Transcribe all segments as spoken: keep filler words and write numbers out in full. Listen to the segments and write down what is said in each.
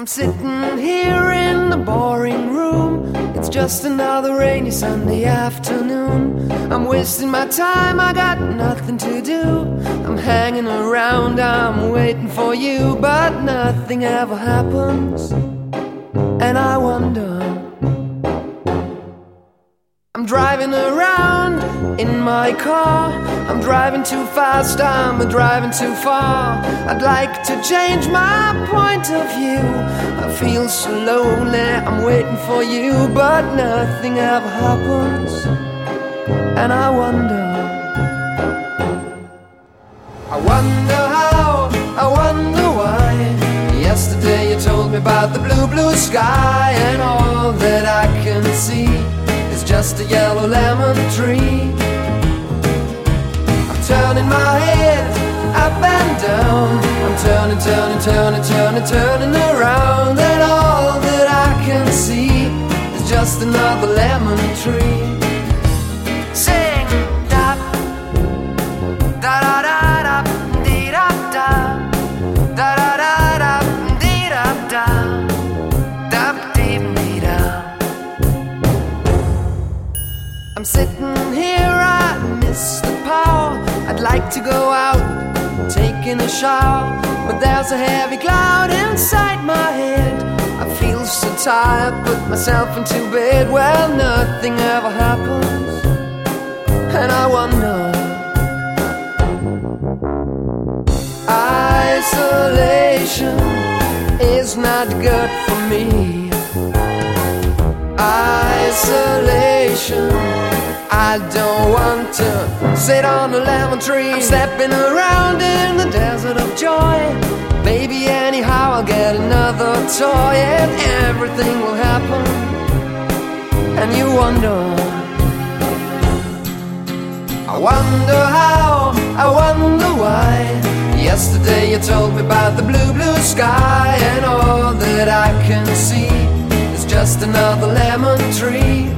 I'm sitting here in the boring room. It's just another rainy Sunday afternoon. I'm wasting my time, I got nothing to do. I'm hanging around, I'm waiting for you, but nothing ever happens. And I wonder, I'm driving around in my car. I'm driving too fast, I'm driving too far. I'd like to change my point of view. I feel so lonely, I'm waiting for you, but nothing ever happens. And I wonder, I wonder how, I wonder why. Yesterday you told me about the blue, blue sky, and all that I can see is just a yellow lemon tree. I'm turning my head up and down. I'm turning, turning, turning, turning, turning around, and all that I can see is just another lemon tree. Sing da da da da da dee da da da da da da dee da da da dee dee da. I'm sitting here, I miss the power. I'd like to go out, taking a shower, but there's a heavy cloud inside my head. I feel so tired, put myself into bed. Well, nothing ever happens, and I wonder, isolation is not good for me. Isolation, I don't want to sit on a lemon tree. I'm stepping around in the desert of joy. Maybe anyhow I'll get another toy, and everything will happen. And you wonder, I wonder how, I wonder why. Yesterday you told me about the blue, blue sky, and all that I can see is just another lemon tree.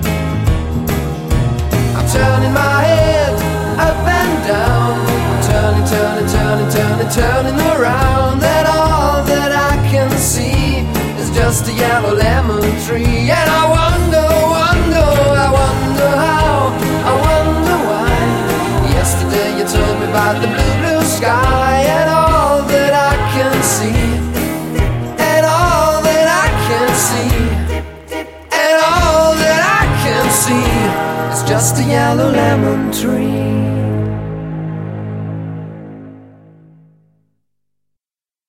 I'm turning my head up and down. I'm turning, turning, turning, turning, turning around, and all that I can see is just a yellow lemon tree. And I wonder, wonder, I wonder how, I wonder why. Yesterday you told me about the blue, blue sky, and all that I can see, and all that I can see, and all that I can see is just a yellow lemon tree.